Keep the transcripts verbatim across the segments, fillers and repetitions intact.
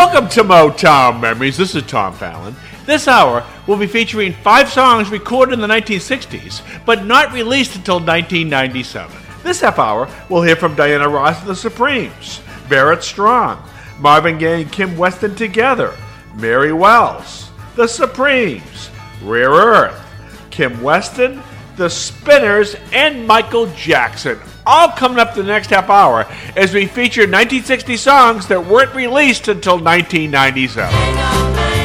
Welcome to Motown Memories. This is Tom Fallon. This hour will be featuring five songs recorded in the nineteen sixties, but not released until nineteen ninety-seven. This half hour, we'll hear from Diana Ross and the Supremes, Barrett Strong, Marvin Gaye and Kim Weston Together, Mary Wells, the Supremes, Rare Earth, Kim Weston, the Spinners, and Michael Jackson. All coming up the next half hour as we feature nineteen sixty songs that weren't released until nineteen ninety-seven.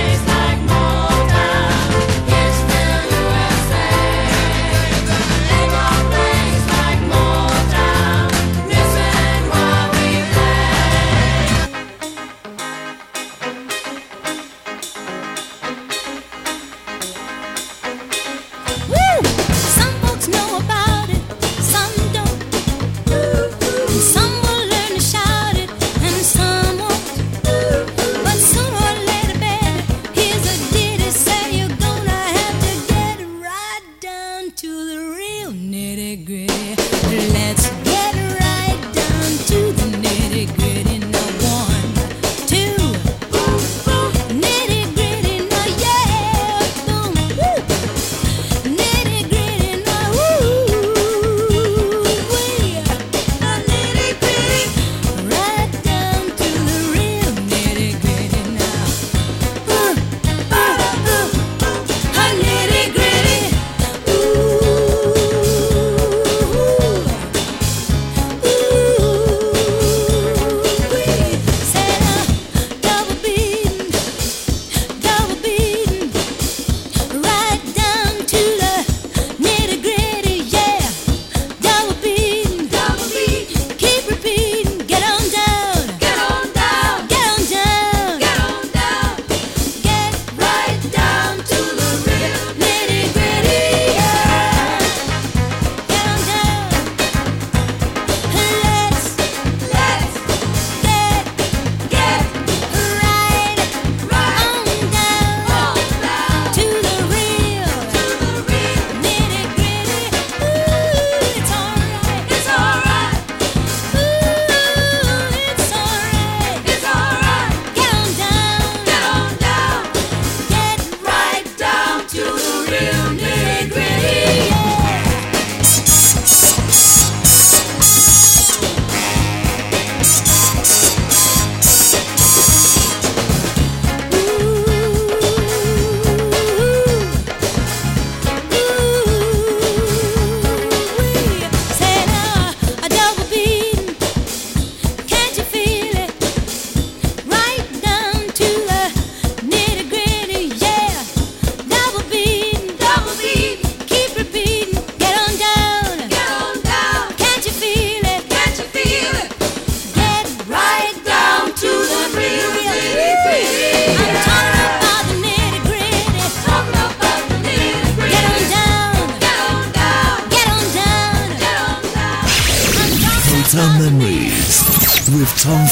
Memories with Tom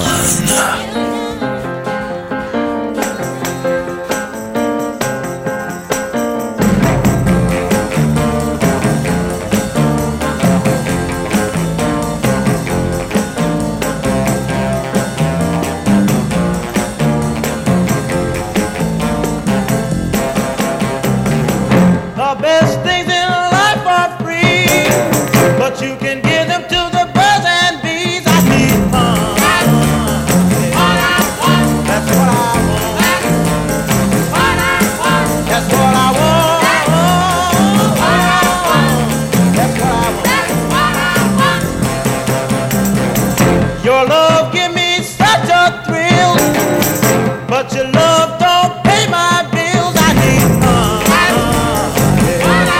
Fallon. But your love don't pay my bills. I need uh, yeah.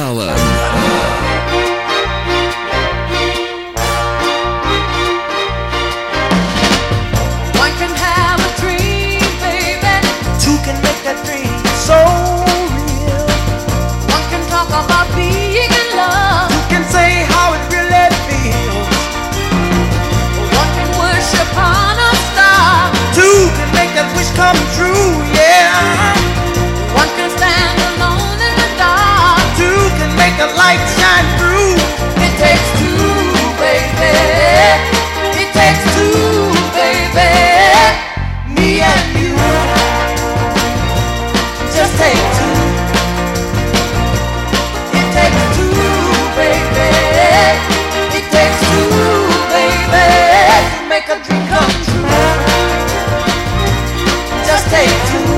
Fallon. Come true, yeah. One can stand alone in the dark. Two can make the light shine through. It takes two, baby. It takes two, baby. Me and you. Just take two. It takes two, baby. It takes two, baby. To make a dream come true. Just take two.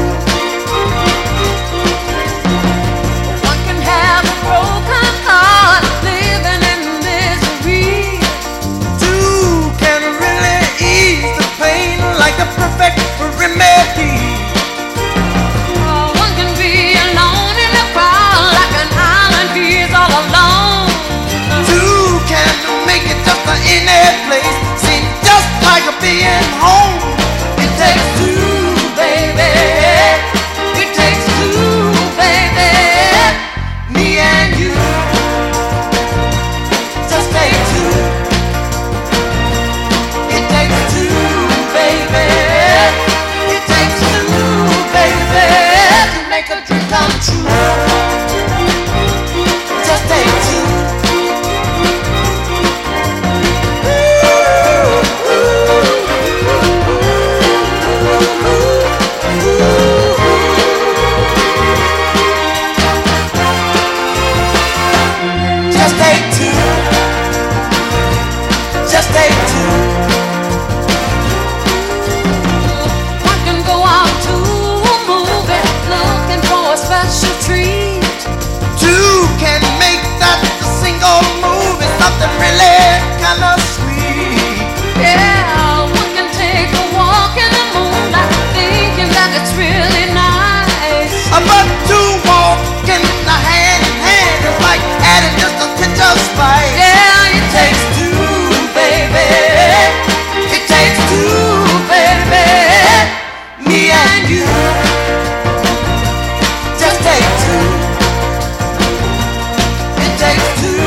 One can have a broken heart, living in misery. Two can really ease the pain like a perfect remedy. Oh, one can be alone in the crowd like an island is all alone. Two can make it just any place seem just like a being home. It takes two. It takes two, baby. Me and you. Just take two. It takes two, baby. It takes two, baby. To make a dream come true. Just take two. Really kind of sweet. Yeah, one can take a walk in the moonlight, thinking that it's really nice. But two walking hand in hand is like adding just a pinch of spice. Yeah, it takes two, baby. It takes two, baby. Me and you. Just take two. It takes two.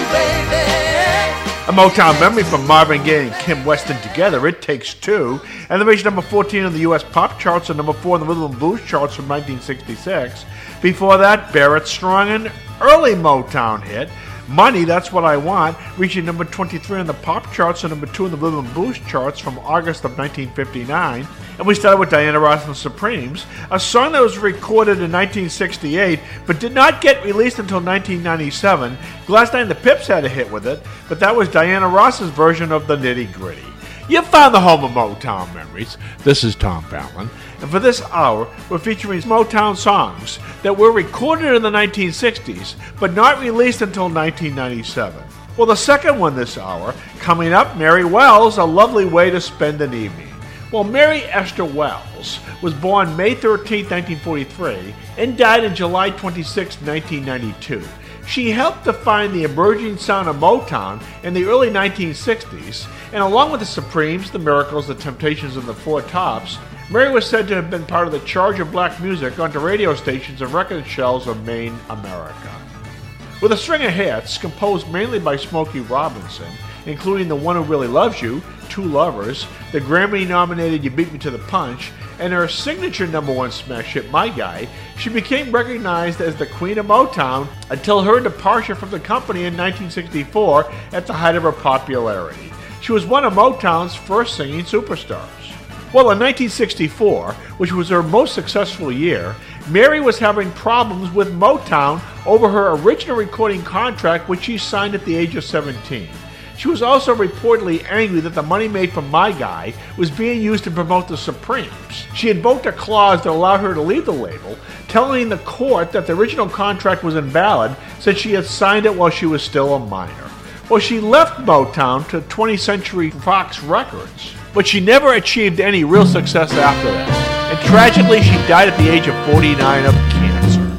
A Motown memory from Marvin Gaye and Kim Weston together, It Takes Two, and they reached number fourteen on the U S pop charts and number four on the rhythm and blues charts from nineteen sixty-six. Before that, Barrett Strong, an early Motown hit, Money, That's What I Want, reaching number twenty-three on the pop charts and number two on the rhythm and blues charts from August of nineteen fifty-nine. And we started with Diana Ross and the Supremes, a song that was recorded in nineteen sixty-eight but did not get released until nineteen ninety-seven. Glass-Eye and the Pips had a hit with it, but that was Diana Ross's version of the Nitty Gritty. You found the home of Motown memories. This is Tom Fallon, and for this hour, we're featuring Motown songs that were recorded in the nineteen sixties but not released until nineteen ninety-seven. Well, the second one this hour, coming up, Mary Wells, A Lovely Way to Spend an Evening. Well, Mary Esther Wells was born May thirteenth, nineteen forty-three, and died on July twenty-sixth, nineteen ninety-two. She helped define the emerging sound of Motown in the early nineteen sixties, and along with the Supremes, the Miracles, the Temptations, and the Four Tops, Mary was said to have been part of the charge of black music onto radio stations and record shelves of Maine, America. With a string of hits composed mainly by Smokey Robinson, including The One Who Really Loves You, Two Lovers, the Grammy-nominated You Beat Me to the Punch, and her signature number one smash hit, My Guy, she became recognized as the Queen of Motown until her departure from the company in nineteen sixty-four at the height of her popularity. She was one of Motown's first singing superstars. Well, in nineteen sixty-four, which was her most successful year, Mary was having problems with Motown over her original recording contract, which she signed at the age of seventeen. She was also reportedly angry that the money made from My Guy was being used to promote the Supremes. She invoked a clause that allowed her to leave the label, telling the court that the original contract was invalid since she had signed it while she was still a minor. Well, she left Motown to twentieth Century Fox Records, but she never achieved any real success after that. And tragically, she died at the age of forty-nine of cancer.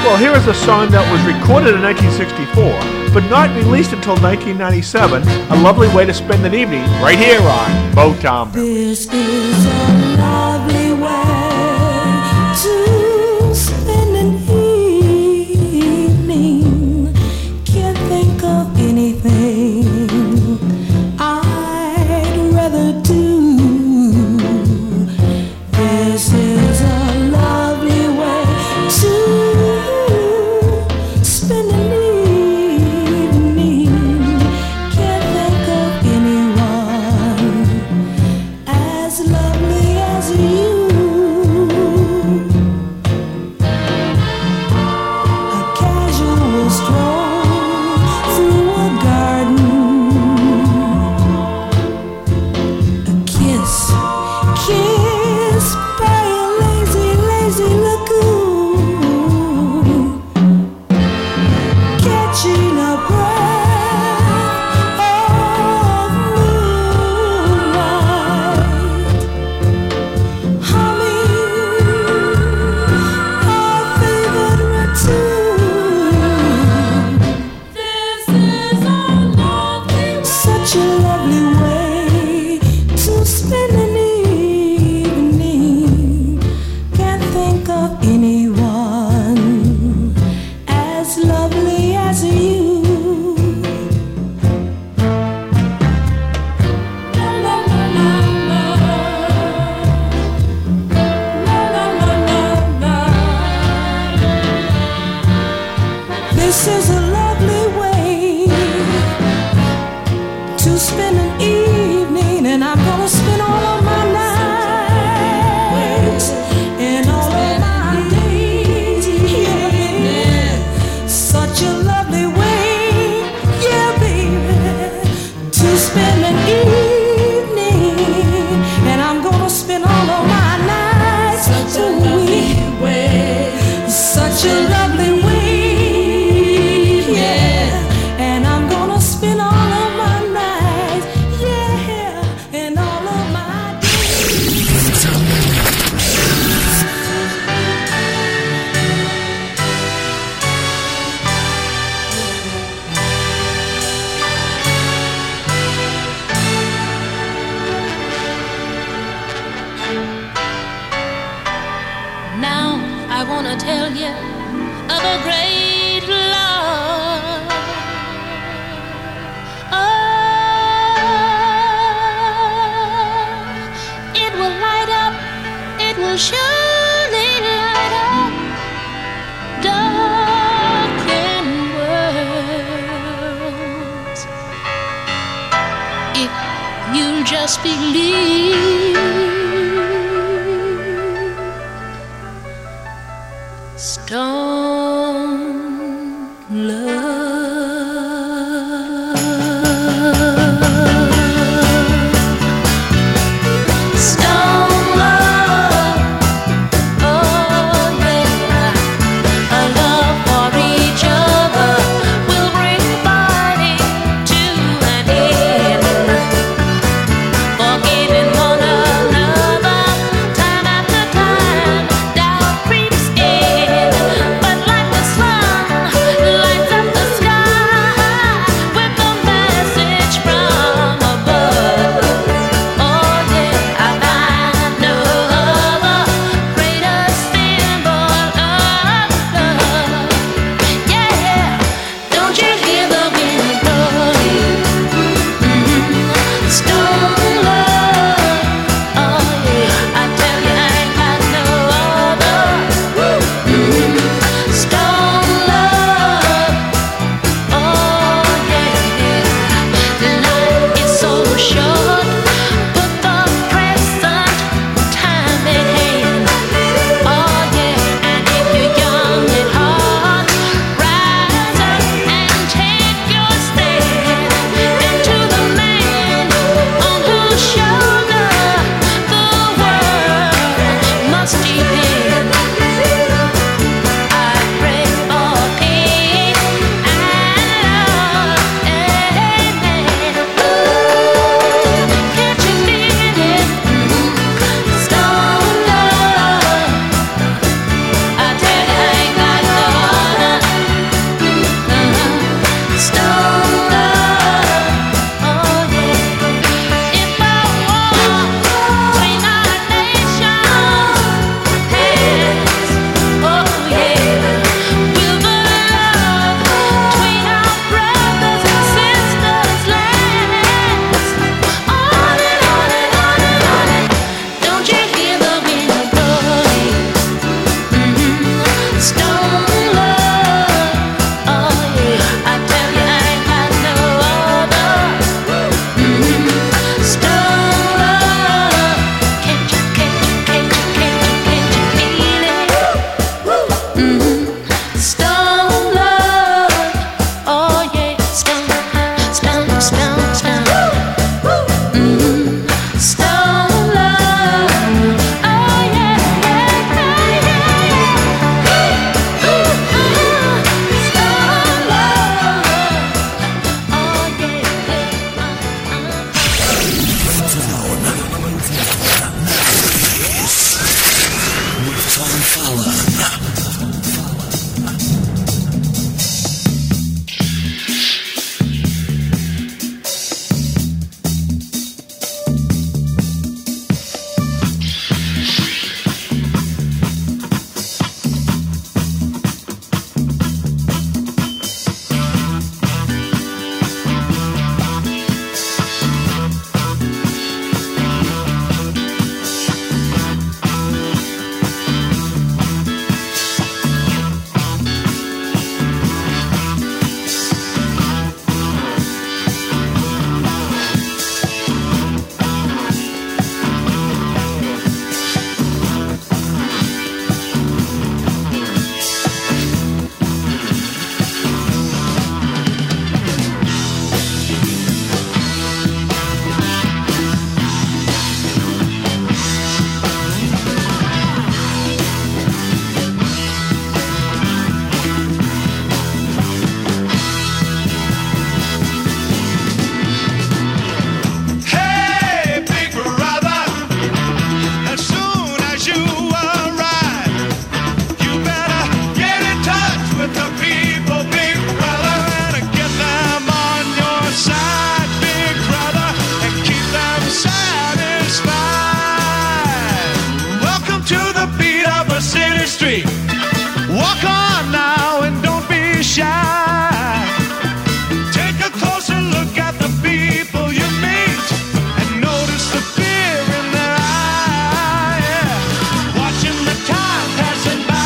Well, here is a song that was recorded in nineteen sixty-four, but not released until nineteen ninety-seven. A lovely way to spend an evening right here on Motown. This is a lovely way to spend an evening. Can't think of anything I'd rather do. This is a lovely way to spend an evening. Can't think of anyone as lovely as you. A casual stroll through a garden. A kiss, kiss by a lazy, lazy lagoon. Catching a breath of moonlight. Humming our favorite tune. This is a lovely, such a lovely way to spend an evening. Can't think of anyone as lovely as you. La la la la la. La la la la la. This is a lovely way to spend an evening, and I'm gonna spend all of my nights and all of my days. Yeah, such a lovely way, yeah, baby, to spend an evening, and I'm gonna spend all of my nights. Such a lovely way, such a lovely way. Yeah, and I'm gonna spend all of my nights, yeah, and all of my days. Now I wanna tell you of a great love. Oh, it will light up, it will surely light up darkened worlds if you'll just believe. Stone love, stone love, oh yeah, a love for each other will bring fighting to an end, forgiving one street. Walk on now and don't be shy. Take a closer look at the people you meet and notice the fear in their eye. Yeah. Watching the time passing by.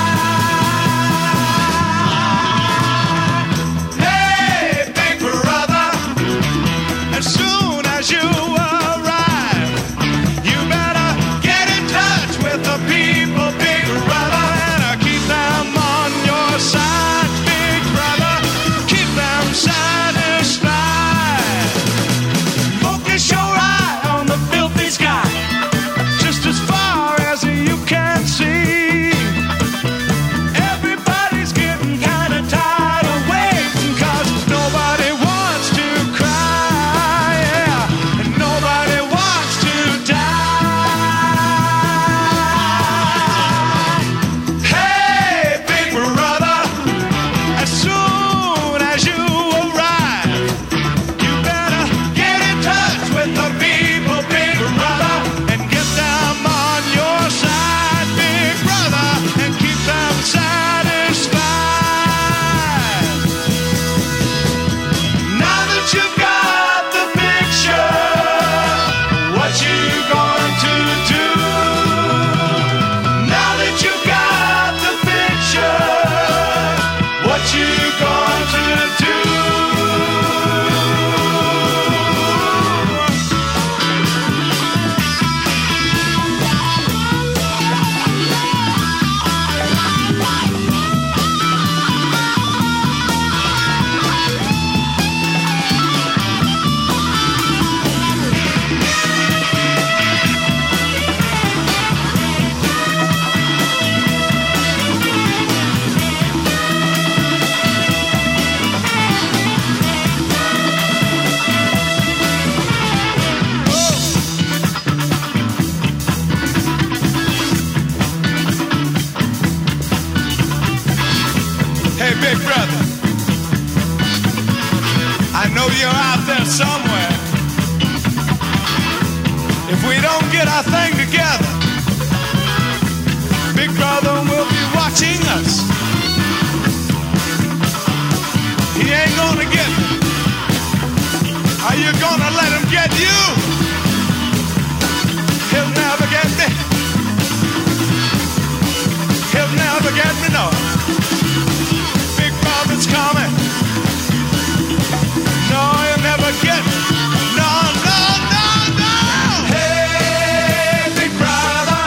Hey, big brother, as soon as you arrive, you better get in touch with the people, big brother, and keep them on your side, big brother. Keep them satisfied. Focus your eye on the filthy sky, just as far as you can see. Everybody's getting kind of tired of waiting, 'cause nobody wants to cry, yeah, and nobody wants to die. Hey, big brother, as soon as you arrive, you better get in touch with the people, big brother, and get them on your side, big brother, and keep them satisfied. Now that you've got the picture, what you going to do? Now that you've got the picture, what you going to do? Hey, big brother, I know you're out there somewhere. If we don't get our thing together, big brother will be watching us. He ain't gonna get me. Are you gonna let him get you? He'll never get me. He'll never get me, no. Big brother's coming. No, he'll never get me. No, no, no, no. Hey, big brother.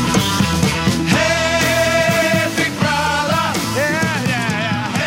Hey, big brother. Yeah, yeah, yeah.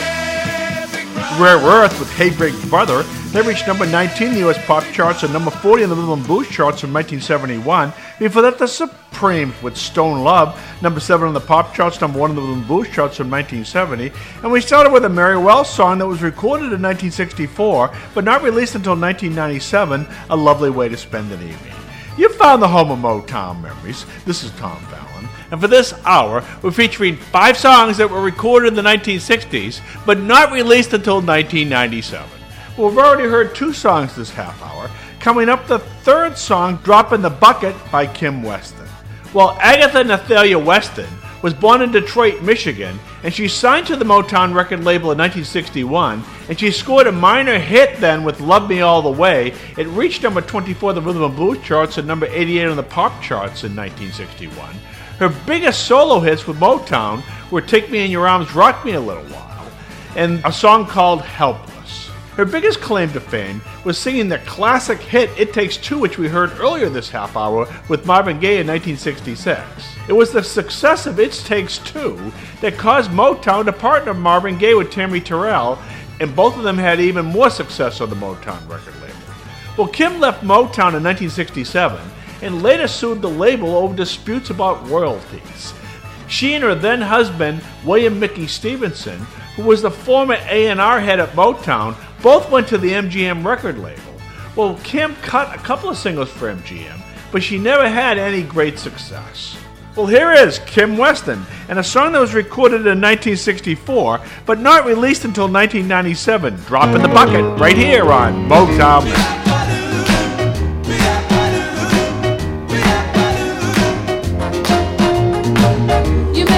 Hey, big brother. Rare Earth with Hey Big Brother. They reached number nineteen in the U S pop charts and number forty in the rhythm and blues charts from nineteen seventy-one. Before that, the Supremes with Stone Love, number seven on the pop charts, number one in the rhythm and blues charts from nineteen seventy. And we started with a Mary Wells song that was recorded in nineteen sixty-four, but not released until nineteen ninety-seven, A Lovely Way to Spend an Evening. You found the home of Motown memories. This is Tom Fallon. And for this hour, we're featuring five songs that were recorded in the nineteen sixties, but not released until nineteen ninety-seven. Well, we've already heard two songs this half hour. Coming up, the third song, Drop in the Bucket by Kim Weston. Well, Agatha Nathalia Weston was born in Detroit, Michigan, and she signed to the Motown record label in nineteen sixty-one, and she scored a minor hit then with Love Me All the Way. It reached number twenty-four on the rhythm and blues charts and number eighty-eight on the pop charts in nineteen sixty-one. Her biggest solo hits with Motown were Take Me in Your Arms, Rock Me a Little While, and a song called Helpless. Her biggest claim to fame was singing the classic hit It Takes Two, which we heard earlier this half hour with Marvin Gaye in nineteen sixty-six. It was the success of It Takes Two that caused Motown to partner Marvin Gaye with Tammy Terrell, and both of them had even more success on the Motown record label. Well, Kim left Motown in nineteen sixty-seven and later sued the label over disputes about royalties. She and her then husband, William Mickey Stevenson, who was the former A and R head at Motown, both went to the M G M record label. Well, Kim cut a couple of singles for M G M, but she never had any great success. Well, here is Kim Weston, and a song that was recorded in nineteen sixty-four, but not released until nineteen ninety-seven, Drop in the Bucket, right here on Motown. You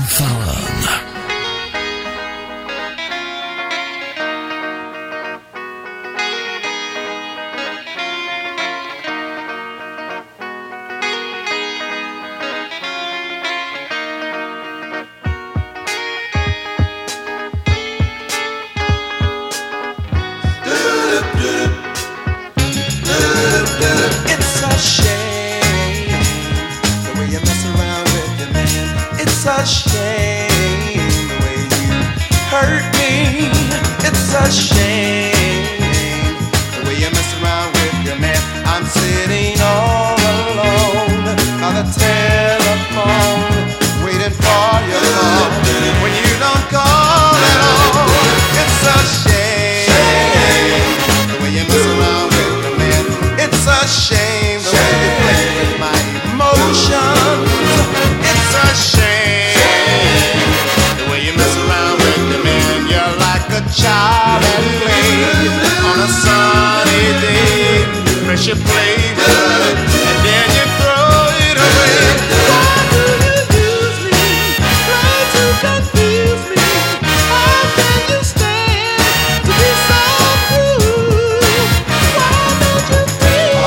Fallon. It's a shame the way you mess around with your man. It's a shame the way you hurt me. It's a shame the way you mess around with your man. I'm sitting all alone by the telephone, waiting for your call when you don't call at all. It's a shame the way you mess around with your man. It's a shame the way you play with my emotions. It's a shame the way you mess around with your man. You're like a child at play on a sunny day. First you play with it, and then you throw it away. Why do you use me? Try to confuse me. How can you stand to be so cruel? Why don't you feel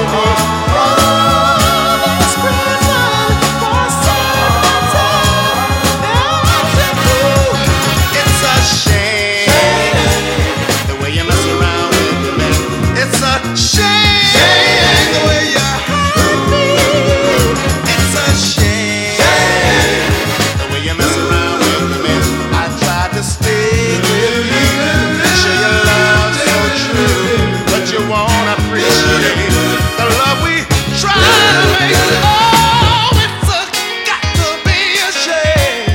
all this prison for summertime? That's it, cool. It's a shame the way you mess around with the man. It's a shame the way you hurt me. It's a shame the way you mess around with the man. I tried to stay with you, show your love so true, but you won't appreciate the love we try to make. Oh, it's a got to be a shame.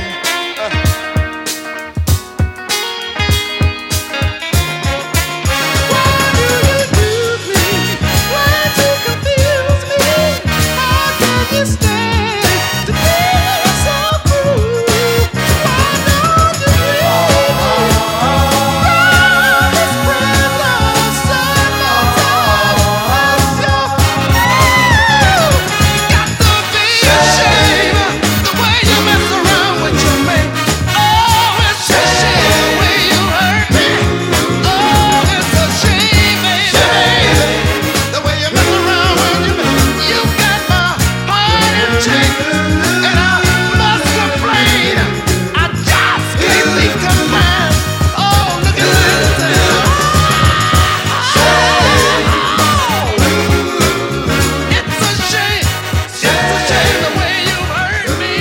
Why do you use me? Try to confuse me. How can you stand to be so cruel? Why don't you leave me? From this prison summertime. It's your got to be a shame the way you mess around with your man. Oh, it's a shame the way you hurt me. Oh, it's a shame, baby, the way you mess around with your man. You got my heart in chains, and I must complain. I just can't be confined. Oh, look at this town. It's a shame, it's a shame the way you hurt me.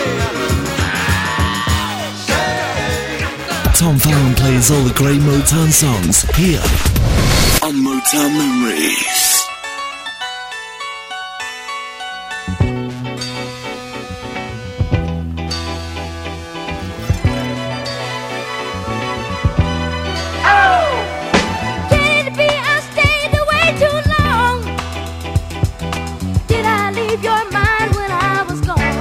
Tom Fallon plays all the great Motown songs here on Motown Memories. Can it be I stayed away too long? Did I leave your mind when I was gone?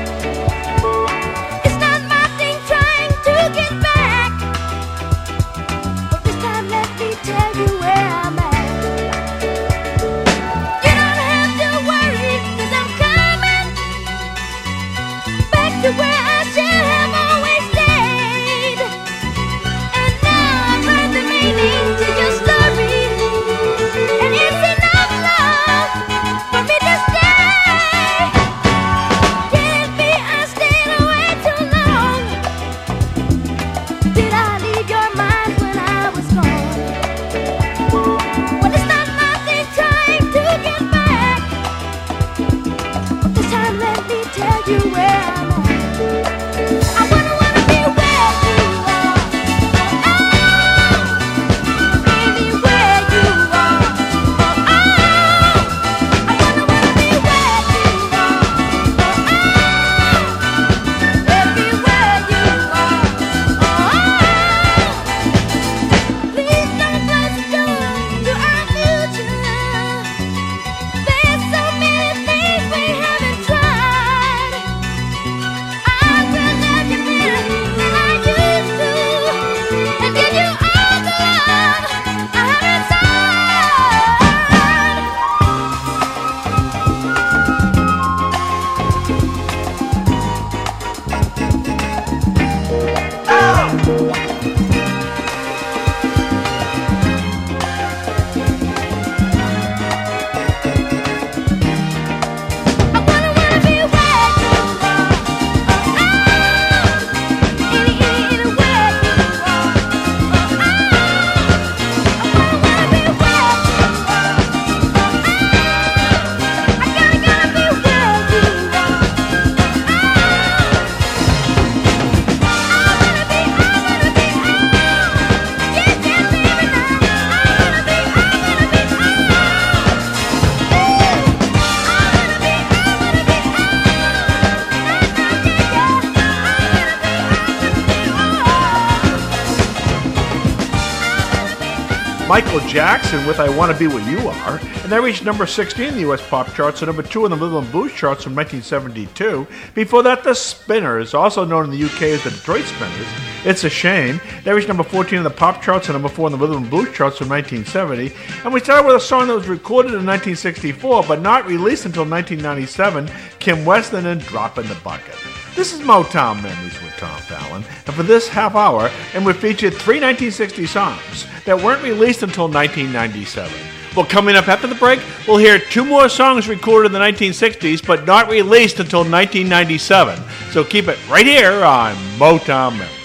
It's not my thing trying to get back, but this time let me tell you where I'm at. Michael Jackson with I Want to Be Where You Are, and that reached number sixteen in the U S pop charts and number two in the rhythm and blues charts from nineteen seventy-two. Before that, the Spinners, also known in the U K as the Detroit Spinners, It's a Shame. That reached number fourteen in the pop charts and number four in the rhythm and blues charts from nineteen seventy. And we started with a song that was recorded in nineteen sixty-four but not released until nineteen ninety-seven, Kim Weston and Drop in the Bucket. This is Motown Memories with Tom Fallon, and for this half hour, and we featured three nineteen sixty songs that weren't released until nineteen ninety-seven. Well, coming up after the break, we'll hear two more songs recorded in the nineteen sixties, but not released until nineteen ninety-seven. So keep it right here on Motown Memories.